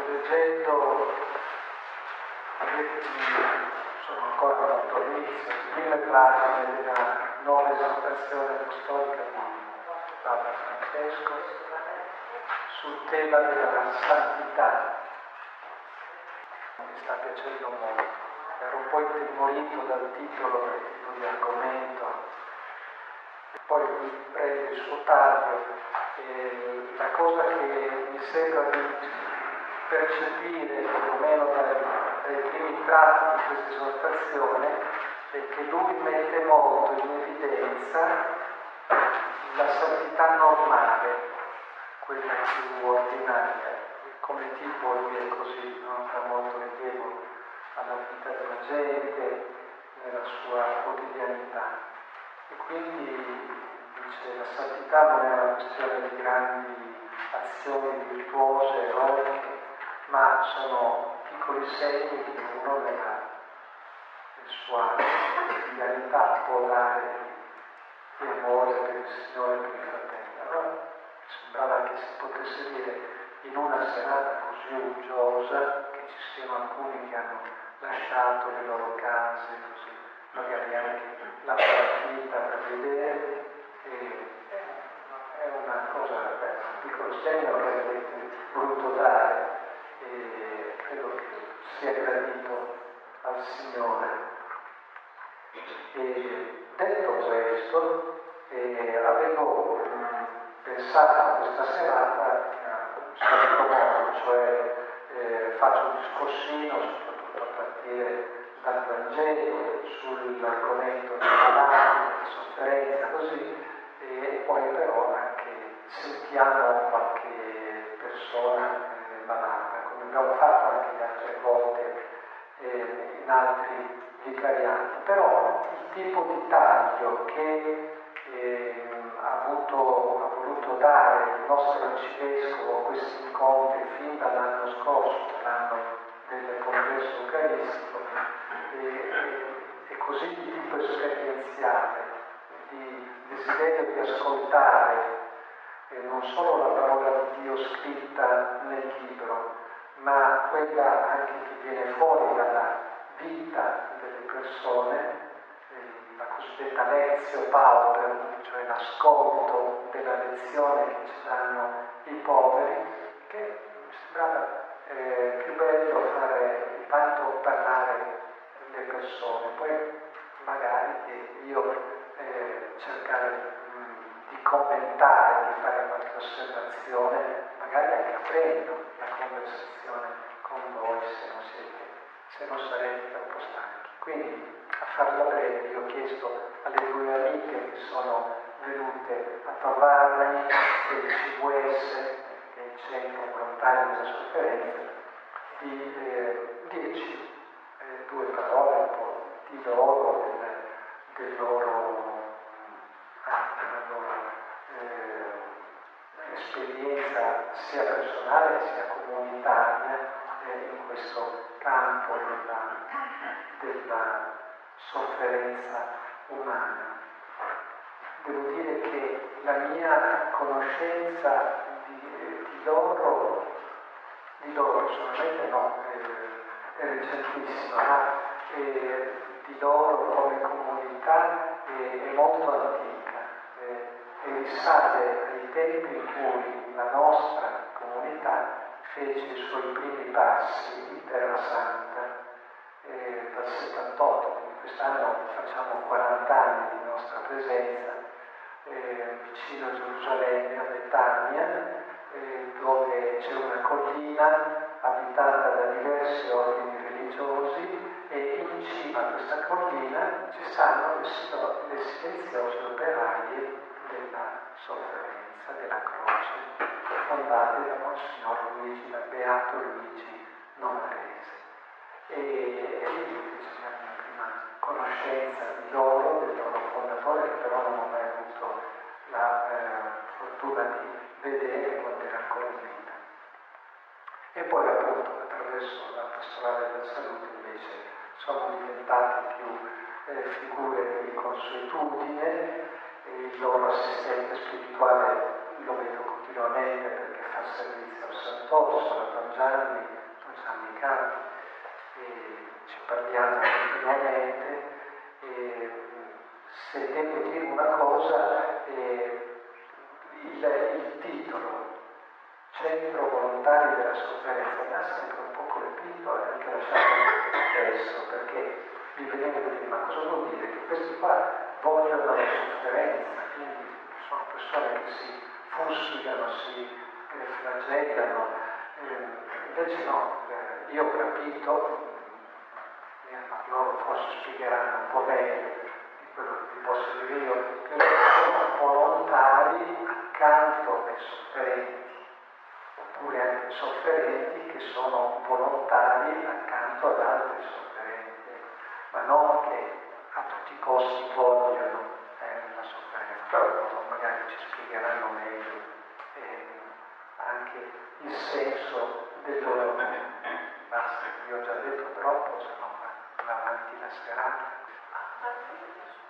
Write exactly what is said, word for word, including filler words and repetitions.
leggendo, sono ancora molto all'inizio, le prime pagine della nuova esortazione apostolica di Papa Francesco sul tema della santità. Mi sta piacendo molto. Ero un po' intimorito dal titolo, dal tipo di argomento, e poi lui prende il suo taglio. E la cosa che mi sembra di percepire, perlomeno dai, dai primi tratti di questa esortazione, è che lui mette molto in evidenza la santità normale, quella più ordinaria. Come tipo lui è così, no? Dà molto rilievo alla vita della gente, nella sua quotidianità. E quindi dice, la santità non è una questione di grandi azioni virtuose, eroiche, ma sono piccoli segni che uno nella, nella sua quotidianità può dare di amore per il Signore e per i fratelli. Allora mi sembrava che si potesse dire in una serata così uggiosa, che ci siano alcuni che hanno lasciato le loro case, così, magari anche la partita per vedere, e è una cosa, un piccolo segno che avete voluto dare, e credo che sia gradito al Signore. E detto questo, eh, avevo mh, pensato a questa serata in solito modo, cioè eh, faccio un discorsino, soprattutto a partire dal Vangelo, sull'argomento dei malati, della sofferenza, così, e poi però anche sentiamo qualche persona eh, malata, come abbiamo fatto anche le altre volte eh, in altri vicariati. Però il tipo di taglio che eh, ha, avuto, ha voluto dare il nostro arcivescovo a questi incontri fin dall'anno scorso, l'anno del congresso eucaristico, è così di tipo esperienziale, di desiderio di ascoltare eh, non solo la parola di Dio scritta nel libro, ma quella anche che viene fuori dalla vita delle persone, eh, la cosiddetta lezio pauper, cioè l'ascolto della lezione che ci danno i poveri, che mi sembrava eh, più bello fare tanto parlare le persone, poi magari eh, io eh, cercare mh, di commentare, di fare qualche osservazione, magari anche aprendo la conversazione con voi se non siete, se non sarete troppo stanchi. Quindi, a farla breve, io ho chiesto alle due amiche che sono venute a trovarmi del C V S, che è il Centro Volontario della Sofferenza, di eh, dirci eh, due parole un po' di loro, del, del loro, ah, della loro eh, esperienza sia personale sia comunitaria eh, in questo campo della, della sofferenza umana. Devo dire che la mia conoscenza di, di loro, di loro solamente no, eh, è recentissima, ma eh, di loro come comunità eh, è molto antica eh, e risale ai tempi in cui la nostra comunità fece i suoi primi passi in Terra Santa eh, dal settantotto, quindi quest'anno facciamo quaranta anni di nostra presenza eh, vicino a Gerusalemme, a Betania, eh, dove c'è una collina abitata da diversi ordini religiosi e in cima a questa collina ci stanno le, le silenziose operaie della sofferenza, della croce, fondate da Monsignor Luigi, da Beato Luigi Novarese. E, e lì c'è la mia prima conoscenza di loro, del loro fondatore, che però non ho mai avuto la eh, fortuna di vedere quando era ancora in vita. E poi appunto attraverso la pastorale della salute invece sono diventati più eh, figure di consuetudine, e il loro assistente spirituale lo vedo continuamente perché fa al servizio al Sant'Orso, a Don Gianni, Don Gianni Campi, e ci parliamo continuamente. E se devo dire una cosa, eh, il, il titolo Centro Volontari della Sofferenza mi ha sempre un po' colpito e anche lasciato adesso, perché mi veniva a dire: ma cosa vuol dire? Che questi qua vogliono la sofferenza, quindi sono persone che si fustigano, si eh, flagellano, eh, invece no, eh, io ho capito, eh, loro forse spiegheranno un po' meglio di quello che vi posso dire io, che loro sono volontari accanto ai sofferenti, oppure anche sofferenti che sono volontari accanto ad altri sofferenti, ma non che a tutti i costi vogliono eh, la sofferenza. Però magari ci spiegheranno meglio eh, anche il senso del loro nome. Basta, vi ho già detto troppo, se no va avanti la serata.